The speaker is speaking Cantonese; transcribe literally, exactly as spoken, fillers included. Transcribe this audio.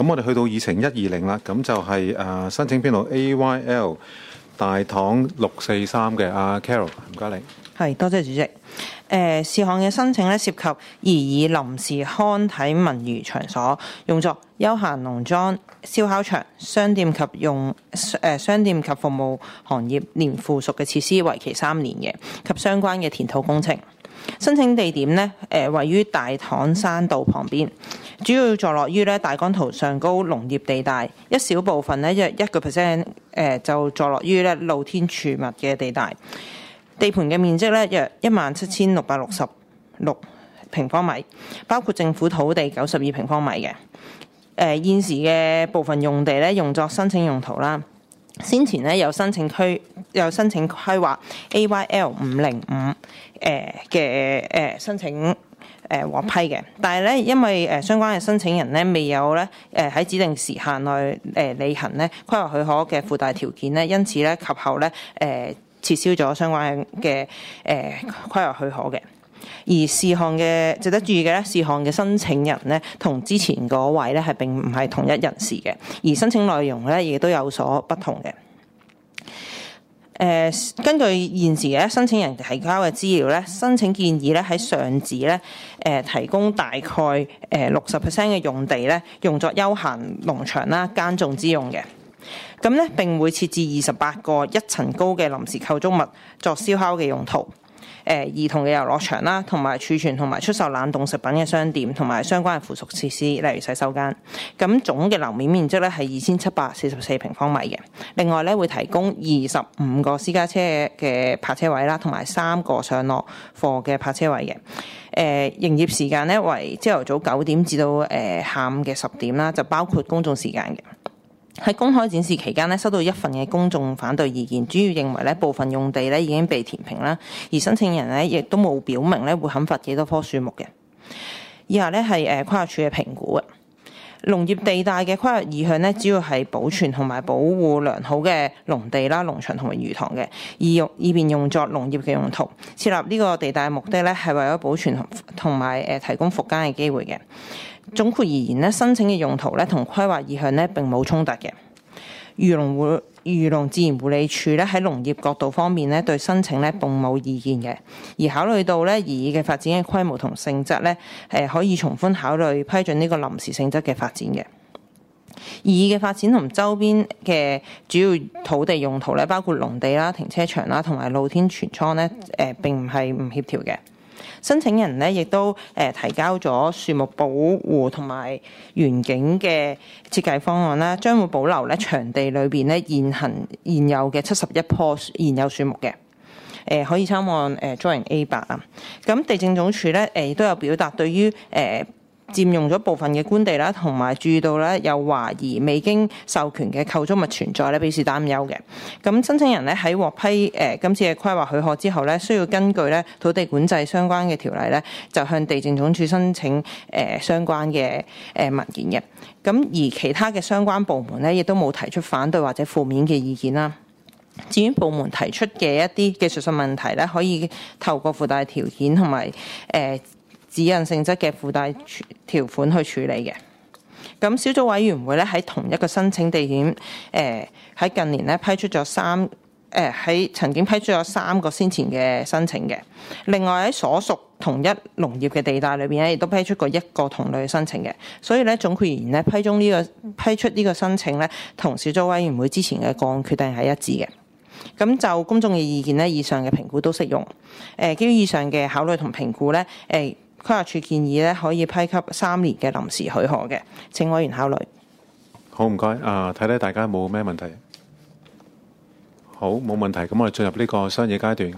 咁我哋去到議程一二零啦，咁就係、是、誒、呃、申請編號 A Y L 大堂六四三嘅阿 Carol， 唔該你。 係，多謝主席。誒、呃、事項嘅申請咧，涉及擬以臨時康體文娛場所用作休閒農莊、燒烤場、商店及用誒、呃、商店及服務行業連附屬嘅設施，為期三年嘅及相關嘅填土工程。申請地點呢，誒、呃、位於大棠山道旁邊，主要坐落於咧大江圖上高農業地帶，一小部分咧約一個 percent 誒就坐落於咧露天儲物嘅地帶。地盤嘅面積咧約一萬七千六百六十六平方米，包括政府土地九十二平方米嘅。誒、呃、現時嘅部分用地咧用作申請用途啦。先前咧有申請區有申請規劃 A Y L 五零五誒嘅誒申請誒獲批嘅，但係咧因為誒相關嘅申請人咧未有咧誒喺指定時限內誒履行咧規劃許可嘅附帶條件咧，因此咧及後咧誒撤銷咗相關嘅誒規劃許可嘅。而事項嘅值得注意嘅咧，事項嘅申請人咧同之前嗰位咧係並唔係同一人士嘅，而申請內容咧亦都有所不同嘅。誒、呃，根據現時嘅申請人提交嘅資料咧，申請建議咧喺上址咧誒提供大概誒六十 percent 嘅用地咧用作休閒農場啦、耕種之用嘅。咁咧並會設置二十八個一層高嘅臨時構築物作燒烤嘅用途。誒兒童嘅遊樂場啦，同埋儲存同埋出售冷凍食品嘅商店，同埋相關嘅附屬設施，例如洗手間。咁總嘅樓面面積咧係二千七百四十四平方米嘅。另外咧會提供二十五個私家車嘅泊車位啦，同埋三個上落貨嘅泊車位嘅。誒、呃、營業時間咧為朝頭早九點至到誒下午嘅十點啦，就包括公眾時間嘅。喺公開展示期間咧，收到一份嘅公眾反對意見，主要認為咧部分用地咧已經被填平啦，而申請人咧亦都冇表明咧會砍伐幾多棵樹木嘅。以下咧係誒規劃署嘅評估啊。農業地帶嘅規劃意向咧，主要係保存同埋保護良好嘅農地啦、農場同埋魚塘嘅，以用以便用作農業嘅用途。設立呢個地帶嘅目的咧，係為咗保存同埋誒提供復耕嘅機會嘅。總括而言咧，申請嘅用途咧同規劃意向咧並冇衝突嘅。漁農護漁農自然護理署咧喺農業角度方面咧對申請咧並冇意見嘅，而考慮到咧擬議嘅發展嘅規模同性質咧，誒可以從寬考慮批准呢個臨時性質嘅發展嘅。擬議嘅發展同周邊嘅主要土地用途咧，包括農地啦、停車場啦同埋露天存倉咧，誒並唔係唔協調嘅。申請人咧亦都誒提交咗樹木保護同埋園景嘅設計方案啦，將會保留咧場地裏邊咧現行現有嘅七十一棵現有樹木嘅，誒可以參看誒 Drawing A 八啊。咁地政總署咧誒亦都有表達對於誒佔用咗部分嘅官地啦，同埋注意到咧有懷疑未經授權嘅構築物存在咧，表示擔憂嘅。咁申請人咧喺獲批誒、呃、今次嘅規劃許可之後咧，需要根據咧土地管制相關嘅條例咧，就向地政總署申請誒、呃、相關嘅誒、呃、文件嘅。咁而其他嘅相關部門咧，亦都冇提出反對或者負面嘅意見啦。至於部門提出嘅一啲技術性問題咧，可以透過附帶條件同埋誒，呃指引性質嘅附帶條款去處理嘅。咁小組委員會咧喺同一個申請地點，誒、呃、喺近年咧批出咗三誒喺曾經批出咗三個先前嘅申請嘅。另外喺所屬同一農業嘅地帶裏邊咧，亦都批出過一個同類申請嘅。所以咧總括而言咧，批中呢、這個批出呢個申請咧，同小組委員會之前嘅個案決定係一致嘅。咁就公眾嘅意見咧，以上嘅評估都適用。誒、呃、基於以上嘅考慮同評估咧，誒、呃。規劃署建議咧可以批給三年嘅臨時許可嘅，請委員考慮。 好，唔該。啊，睇睇大家冇咩問題。好，冇問題。咁我哋進入呢個商議階段。